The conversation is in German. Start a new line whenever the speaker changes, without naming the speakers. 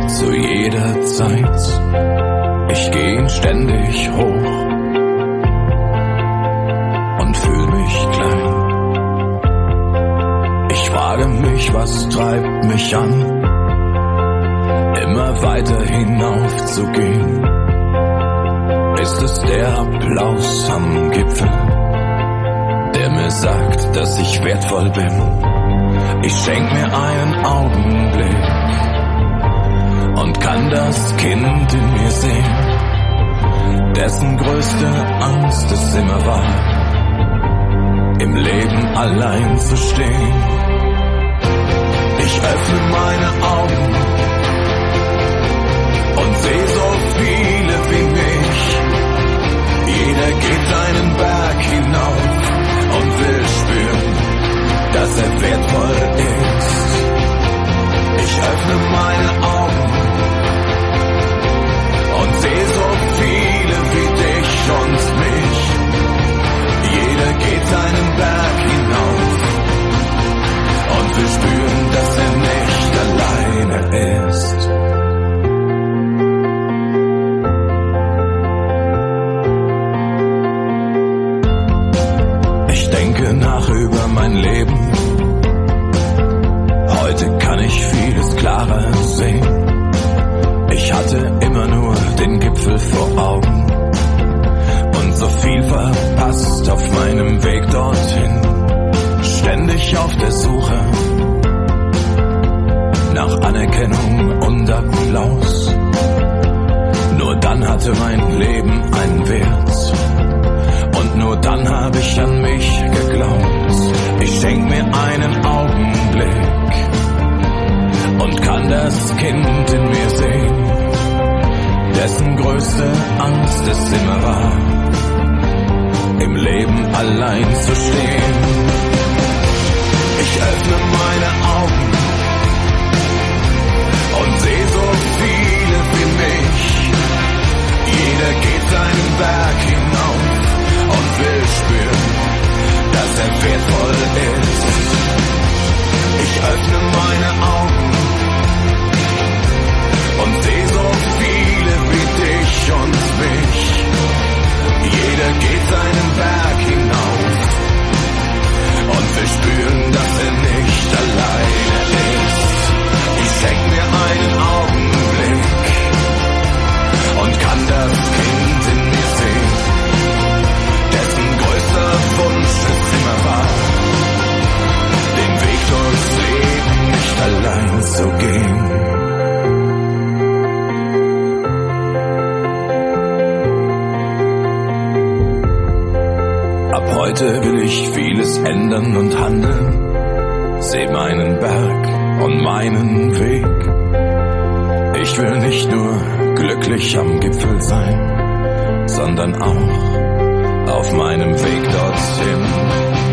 zu jeder Zeit. Ich geh ihn ständig hoch und fühl mich klein. Ich frage mich, was treibt mich an, immer weiter hinaufzugehen. Ist es der Applaus am Gipfel, der mir sagt, dass ich wertvoll bin? Ich schenk mir einen Augenblick und kann das Kind in mir sehen, dessen größte Angst es immer war, im Leben allein zu stehen. Ich öffne meine Augen und seh so viele wie mich. Jeder geht einen Berg hinauf und will spüren, dass er wertvoll ist. Ich öffne meine Augen und seh so viele wie dich und mich. Jeder geht einen Berg hinauf und will spüren, dass er nicht alleine ist. Ich denke nach über mein Leben. Heute kann ich vieles klarer sehen. Ich hatte immer nur den Gipfel vor Augen und so viel verpasst auf meinem Weg dorthin. Ständig auf der Suche nach Anerkennung und Applaus. Nur dann hatte mein Leben einen Wert und nur dann habe ich an mich geglaubt. Ich schenk mir einen Augenblick und kann das Kind in mir sehen, dessen größte Angst es immer war, im Leben allein zu stehen. Ich öffne meine Augen und seh so viele wie mich. Jeder geht seinen Berg hinauf und will spüren, dass er wertvoll ist. Ich öffne meine Augen und seh so viele wie dich und mich. Jeder geht seinen Berg hinauf und will spüren, dass er nicht alleine ist. Ich schenk mir einen Augenblick und kann das Kind in mir sehen, dessen größter Wunsch es immer war, den Weg durchs Leben nicht allein zu gehen. Ab heute will ich vieles ändern und handeln, seh meinen Berg und meinen Weg. Ich will nicht nur glücklich am Gipfel sein, sondern auch auf meinem Weg dorthin.